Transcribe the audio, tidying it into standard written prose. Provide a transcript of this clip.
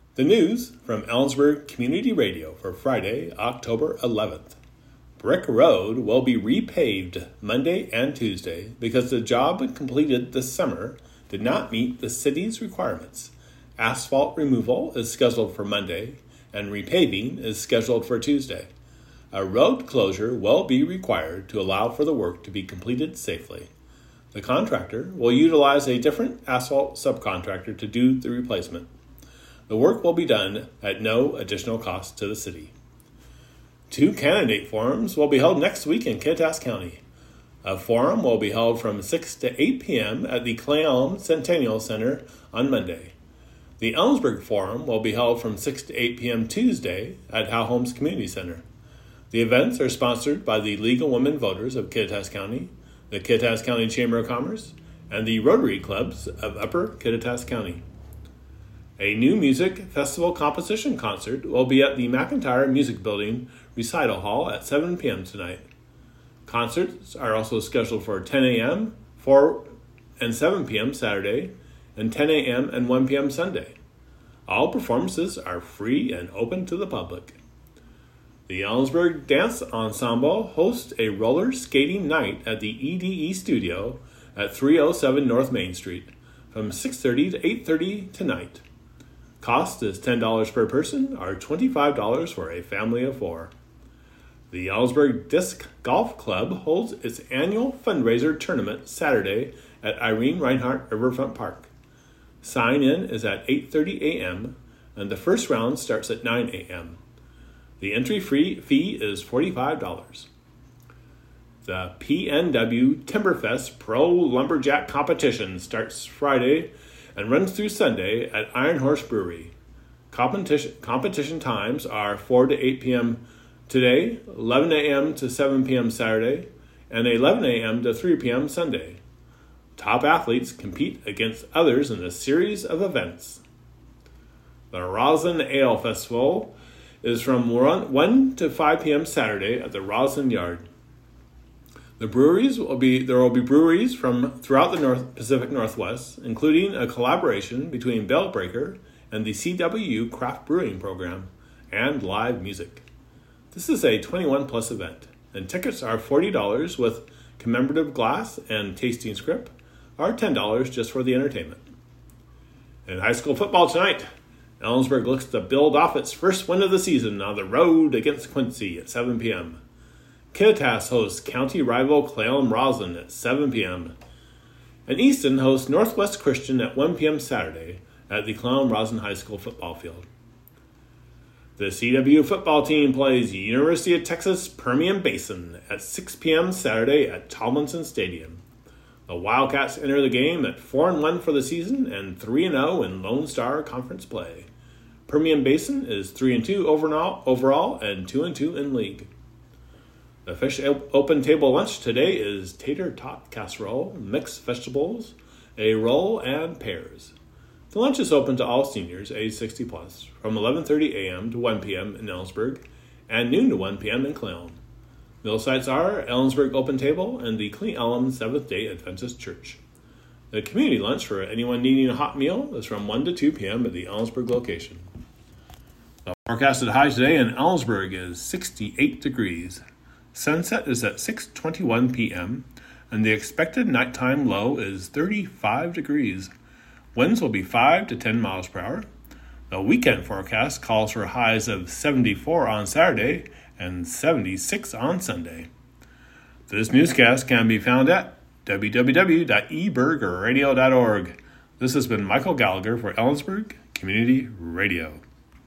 The news from Ellensburg Community Radio for Friday, October 11th. Brick Road will be repaved Monday and Tuesday because the job completed this summer did not meet the city's requirements. Asphalt removal is scheduled for Monday and repaving is scheduled for Tuesday. A road closure will be required to allow for the work to be completed safely. The contractor will utilize a different asphalt subcontractor to do the replacement. The work will be done at no additional cost to the city. 2 candidate forums will be held next week in Kittitas County. A forum will be held from 6 to 8 p.m. at the Clay Elm Centennial Center on Monday. The Ellensburg Forum will be held from 6 to 8 p.m. Tuesday at Hal Holmes Community Center. The events are sponsored by the League of Women Voters of Kittitas County, the Kittitas County Chamber of Commerce, and the Rotary Clubs of Upper Kittitas County. A new music festival composition concert will be at the McIntyre Music Building Recital Hall at 7 p.m. tonight. Concerts are also scheduled for 10 a.m., 4 and 7 p.m. Saturday, and 10 a.m. and 1 p.m. Sunday. All performances are free and open to the public. The Ellensburg Dance Ensemble hosts a roller skating night at the EDE Studio at 307 North Main Street from 6:30 to 8:30 tonight. Cost is $10 per person or $25 for a family of 4. The Ellensburg Disc Golf Club holds its annual fundraiser tournament Saturday at Irene Reinhardt Riverfront Park. Sign-in is at 8:30 a.m. and the first round starts at 9 a.m. The entry fee is $45. The PNW Timberfest Pro Lumberjack Competition starts Friday and runs through Sunday at Iron Horse Brewery. Competition times are 4 to 8 p.m. today, 11 a.m. to 7 p.m. Saturday, and 11 a.m. to 3 p.m. Sunday. Top athletes compete against others in a series of events. The Roslyn Ale Festival is from 1 to 5 p.m. Saturday at the Roslyn Yard. There will be breweries from throughout the Pacific Northwest, including a collaboration between Bellbreaker and the CWU Craft Brewing Program, and live music. This is a 21-plus event, and tickets are $40 with commemorative glass and tasting script, or $10 just for the entertainment. In high school football tonight, Ellensburg looks to build off its first win of the season on the road against Quincy at 7 p.m. Kittitas hosts county rival Clay Elm Roslyn at 7 p.m. And Easton hosts Northwest Christian at 1 p.m. Saturday at the Clay Elm Roslyn High School football field. The CW football team plays University of Texas Permian Basin at 6 p.m. Saturday at Tomlinson Stadium. The Wildcats enter the game at 4-1 for the season and 3-0 in Lone Star Conference play. Permian Basin is 3-2 overall and 2-2 in league. The Fish Open Table lunch today is tater tot casserole, mixed vegetables, a roll, and pears. The lunch is open to all seniors age 60 plus from 11:30 a.m. to 1 p.m. in Ellensburg and noon to 1 p.m. in Clay Elm. Meal sites are Ellensburg Open Table and the Clay Elm Seventh-day Adventist Church. The community lunch for anyone needing a hot meal is from 1 to 2 p.m. at the Ellensburg location. The forecasted high today in Ellensburg is 68 degrees. Sunset is at 6:21 p.m. and the expected nighttime low is 35 degrees. Winds will be 5 to 10 miles per hour. The weekend forecast calls for highs of 74 on Saturday and 76 on Sunday. This newscast can be found at www.ebergradio.org. This has been Michael Gallagher for Ellensburg Community Radio.